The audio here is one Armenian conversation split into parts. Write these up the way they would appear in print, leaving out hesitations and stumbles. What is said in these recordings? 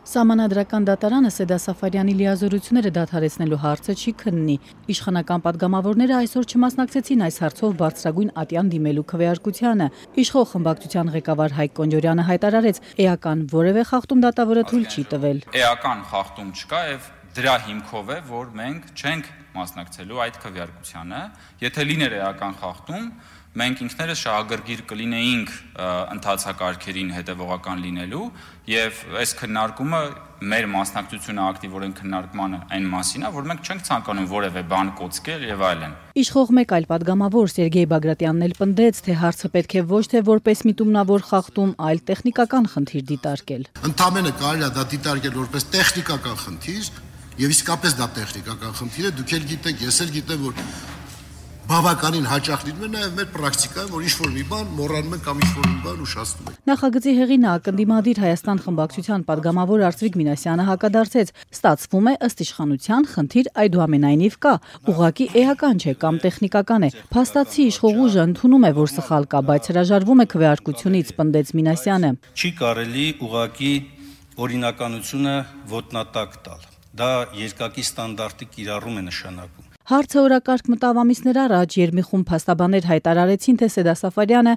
Սահմանադրական դատարանը Սեդա Սաֆարյանի լիազորությունները դադարեցնելու հարցը չի քննի։ Իշխանական պատգամավորները այսօր չմասնակցեցին այս հարցով բարձրագույն ատյան դիմելու քվեարկությանը։ Իշխող խմբակցության ղեկավար Հայկ Կոնջորյանը հայտարարեց, էական որևէ խախտում դատավորը թույլ չի տվել։ Էական խախտում չկա եւ դրա հիմքով է, որ մենք չենք մասնակցելու այդ քվեարկությանը։ Եթե լիներ էական խախտում, մենք ինքներս շահագրգիռ կլինեինք ընթացակարգերին հետևողական լինելու եւ այս քննարկումը մեր մասնակցությունը ակտիվորեն քննարկմանը այն մասին է, որ մենք չենք ցանկանում որևէ բան կոծկել եւ այլն։ Իշխող մեկ այլ պատգամավոր Սերգեյ Բագրատյանն էլ պնդեց, թե հարցը պետք է ոչ թե որպես միտումնավոր խախտում, այլ տեխնիկական խնդիր դիտարկել։ Ընդամենը կարելի է դա դիտարկել որպես տեխնիկական խնդիր եւ իսկապես դա տեխնիկական խնդիր է, դուք էլ գիտեք, ես էլ գիտեմ, որ բավականին հաճախ լինում է նաև մեր պրակտիկայում, որ ինչ-որ մի բան մոռանում են կամ ինչ-որ մի բան ուշացնում են։ Նախագծի հեղինակ ընդդիմադիր Հայաստան խմբակցության պատգամավոր Արծվիկ Մինասյանը հակադարձեց. ստացվում է ըստ իշխանության խնդիր այդուամենայնիվ կա, ուղղակի էական չէ կամ տեխնիկական է։ Փաստացի իշխող ուժը ընդունում է, որ սխալ կա, բայց հրաժարվում է քվեարկությունից, պնդեց Մինասյանը։ Չի կարելի ուղղակի օրինականությունը ոտնատակ տալ։ Դա երկակի ստանդարտի կիրառում է նշանակում։ Հարցը օրակարգ մտավ ամիսներ առաջ, երբ մի խումբ փաստաբաններ հայտարարեցին, թե Սեդա Սաֆարյանը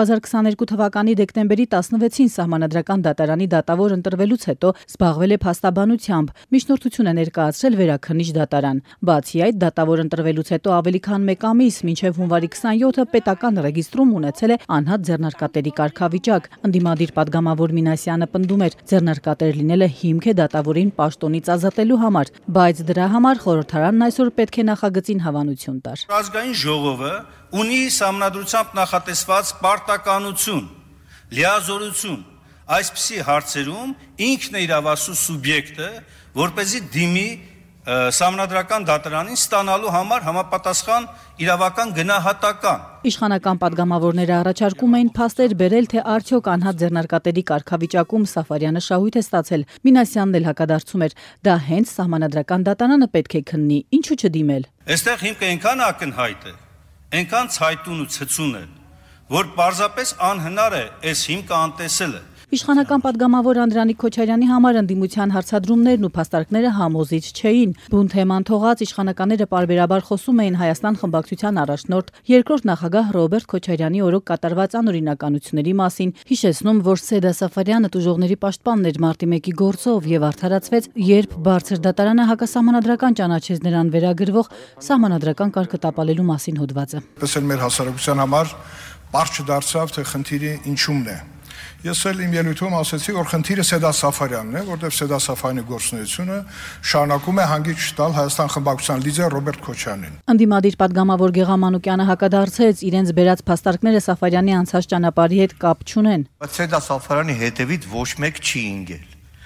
2022 թվականի դեկտեմբերի 16-ին Սահմանադրական դատարանի դատավոր ընտրվելուց հետո զբաղվել է փաստաբանությամբ, միջնորդություն է ներկայացրել Վերաքննիչ դատարան։ Բացի այդ, դատավոր ընտրվելուց հետո ավելի քան 1 ամիս, մինչև հունվարի 27-ը պետական ռեգիստրում ունեցել է անհատ ձեռնարկատերի կարգավիճակ։ Ընդդիմադիր պատգամավոր Մինասյանը պնդում էր, ձեռնարկատեր լինելը հիմք է դատավորին պաշտոնից ազատելու համար, բայց դրա համար խորհրդարանն այսօր պետք է նախագծին հավանություն տար։ Ազգային ժողովը ունի սահմանադրությամբ նախատեսված պարտականություն, լիազորություն այսպիսի հարցերում ինքն է իրավասու սուբյեկտը, որպեսզի դիմի Սահմանադրական դատարանին ստանալու համար համապատասխան իրավական գնահատական։ Իշխանական պատգամավորները առաջարկում էին փաստեր բերել, թե արդյոք անհատ ձեռնարկատերի կարգավիճակում Սաֆարյանը շահույթ է ստացել։ Մինասյանն էլ հակադարձում էր, դա հենց Սահմանադրական դատարանը պետք է քննի, ինչու չդիմել։ Այստեղ հիմքը այնքան ակնհայտ է, այնքան ցայտուն ու ցցուն է, որ պարզապես անհնար է այս հիմքը անտեսելը։ Իշխանական պատգամավոր Անդրանիկ Քոչարյանի համար ընդդիմության հարցադրումներն ու փաստարկները համոզիչ չէին։ Բուն թեման թողած իշխանականները պարբերաբար խոսում էին Հայաստան խմբակցության առաջնորդ երկրորդ նախագահ Ռոբերտ Քոչարյանի օրոք կատարված անօրինականությունների մասին, հիշեցնում, որ Սեդա Սաֆարյանը տուժողների պաշտպանն էր մարտի 1-ի գործով եւ արդարացվեց, երբ բարձր դատարանը հակասահմանադրական ճանաչեց նրան վերագրվող սահմանադրական կարգը տապալելու մասին հոդվածը։ Պես էլ մեր հասարակության համար պարզ չդարձավ, թե խնդիրը ինչումն է։ Ես էլ իմ ելույթում ասացի, որ խնդիրը Սեդա Սաֆարյանն է, որտեղ Սեդա Սաֆարյանի գործունեությունը շարունակում է հանգիճ տալ Հայաստան խմբակցության լիդեր Ռոբերտ Քոչարյանին։ Ընդդիմադիր պատգամավոր Գեղամ Մանուկյանը հակադարձեց, իրենց բերած փաստարկները Սաֆարյանի անցած ճանապարհի հետ կապ չունեն։ Բայց Սեդա Սաֆարյանի հետևից ոչ մեկ չի ընկել։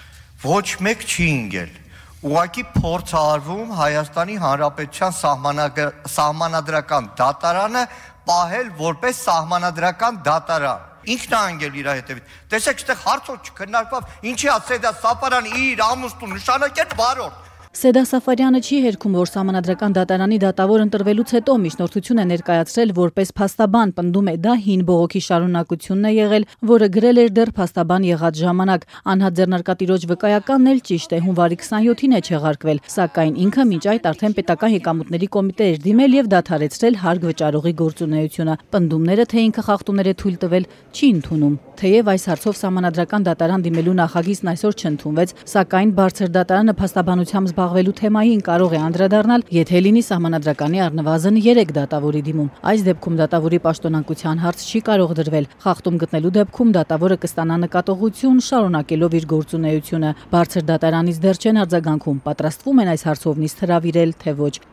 Ոչ մեկ չի ընկել։ Ուղղակի փորձ արվում Հայաստանի Հանրապետության սահմանադրական դատարանը պահել որպես սահմանադրական դատարան։ Ինքն է անգել իր հետևից։ Տեսեք, այդտեղ հարցը չքննարկվավ, ինչի է Սեդա Սաֆարյանը իր ամուսնուն նշանակել բարորդ։ Սեդա Սաֆարյանը չի հերքում, որ Սահմանադրական դատարանի դատավոր ընտրվելուց հետո միջնորդություն է ներկայացրել որպես փաստաբան, պնդում է դա հին բողոքի շարունակությունն է եղել, որը գրել էր դեռ փաստաբան եղած ժամանակ։ Անհատ ձեռնարկատիրոջ վկայականն էլ ճիշտ է, հունվարի 27-ին է չեղարկվել, սակայն ինքը մինչ այդ արդեն պետական եկամուտների կոմիտե էր դիմել եւ դադարեցրել հարկ վճարողի գործունեությունը։ Պնդումները, թե ինքը խախտումներ է թույլ տվել, չի ընդունում։ Թեև այս հարցով Սահմանադրական դատարան դիմելու նախագիծն այսօր չընդունվեց, սակայն բարձր դատարանը փաստաբանությամբ զբաղվելու թեմային կարող է անդրադառնալ, եթե լինի Սահմանադրականի առնվազն 3 դատավորի դիմում։ Այս դեպքում դատավորի պաշտոնակության հարց չի կարող դրվել։ Խախտում գտնելու դեպքում դատավորը կստանա նկատողություն, շարունակելով իր գործունեությունը։ Բարձր դատարանից դեռ չեն արձագանքում, պատրաստվում են այս հարցով նիստ հրավիրել, թե ոչ։